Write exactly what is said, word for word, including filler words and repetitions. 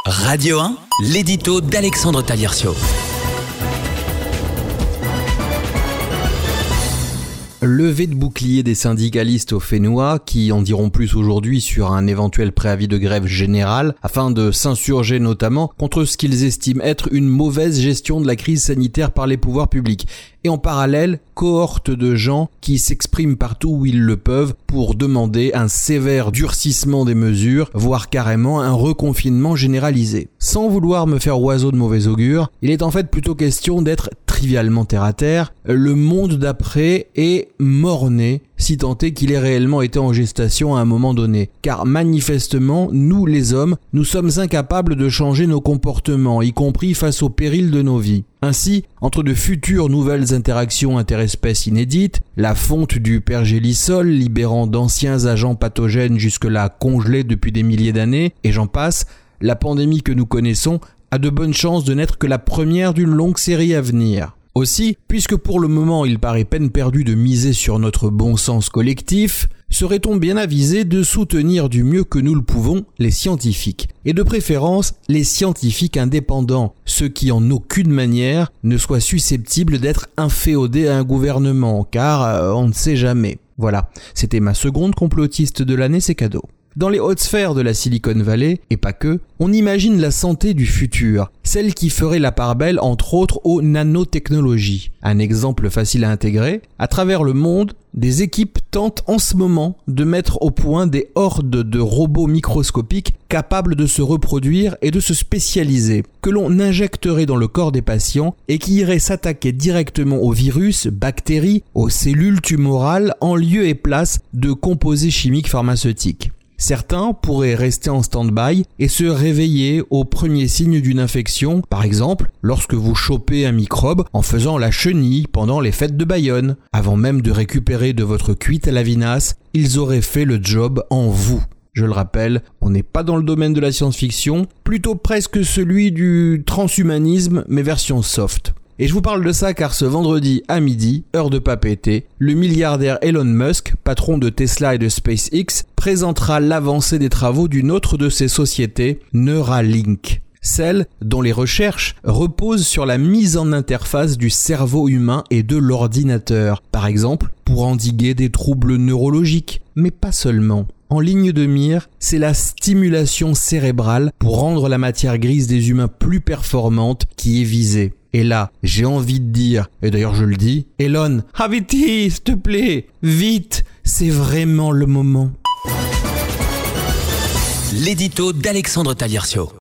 Radio un, l'édito d'Alexandre Taliercio. Levée de bouclier des syndicalistes au Fénois qui en diront plus aujourd'hui sur un éventuel préavis de grève générale afin de s'insurger notamment contre ce qu'ils estiment être une mauvaise gestion de la crise sanitaire par les pouvoirs publics. Et en parallèle, cohorte de gens qui s'expriment partout où ils le peuvent pour demander un sévère durcissement des mesures, voire carrément un reconfinement généralisé. Sans vouloir me faire oiseau de mauvais augure, il est en fait plutôt question d'être trivialement terre à terre. Le monde d'après est mort-né, si tant est qu'il ait réellement été en gestation à un moment donné. Car manifestement, nous les hommes, nous sommes incapables de changer nos comportements, y compris face au péril de nos vies. Ainsi, entre de futures nouvelles interactions interespèces inédites, la fonte du pergélisol libérant d'anciens agents pathogènes jusque-là congelés depuis des milliers d'années, et j'en passe, la pandémie que nous connaissons a de bonnes chances de n'être que la première d'une longue série à venir. Aussi, puisque pour le moment il paraît peine perdue de miser sur notre bon sens collectif, serait-on bien avisé de soutenir du mieux que nous le pouvons les scientifiques, et de préférence les scientifiques indépendants, ceux qui en aucune manière ne soient susceptibles d'être inféodés à un gouvernement, car euh, on ne sait jamais. Voilà, c'était ma seconde complotiste de l'année, c'est cadeau. Dans les hautes sphères de la Silicon Valley, et pas que, on imagine la santé du futur, celle qui ferait la part belle entre autres aux nanotechnologies. Un exemple facile à intégrer, à travers le monde, des équipes tentent en ce moment de mettre au point des hordes de robots microscopiques capables de se reproduire et de se spécialiser, que l'on injecterait dans le corps des patients et qui iraient s'attaquer directement aux virus, bactéries, aux cellules tumorales en lieu et place de composés chimiques pharmaceutiques. Certains pourraient rester en stand-by et se réveiller aux premiers signes d'une infection, par exemple lorsque vous chopez un microbe en faisant la chenille pendant les fêtes de Bayonne. Avant même de récupérer de votre cuite à la vinasse, ils auraient fait le job en vous. Je le rappelle, on n'est pas dans le domaine de la science-fiction, plutôt presque celui du transhumanisme mais version soft. Et je vous parle de ça car ce vendredi à midi, heure de pas péter, le milliardaire Elon Musk, patron de Tesla et de SpaceX, présentera l'avancée des travaux d'une autre de ses sociétés, Neuralink. Celle dont les recherches reposent sur la mise en interface du cerveau humain et de l'ordinateur, par exemple pour endiguer des troubles neurologiques, mais pas seulement. En ligne de mire, c'est la stimulation cérébrale pour rendre la matière grise des humains plus performante qui est visée. Et là, j'ai envie de dire, et d'ailleurs je le dis, Elon, ah vite, s'il te plaît, vite, c'est vraiment le moment. L'édito d'Alexandre Taliercio.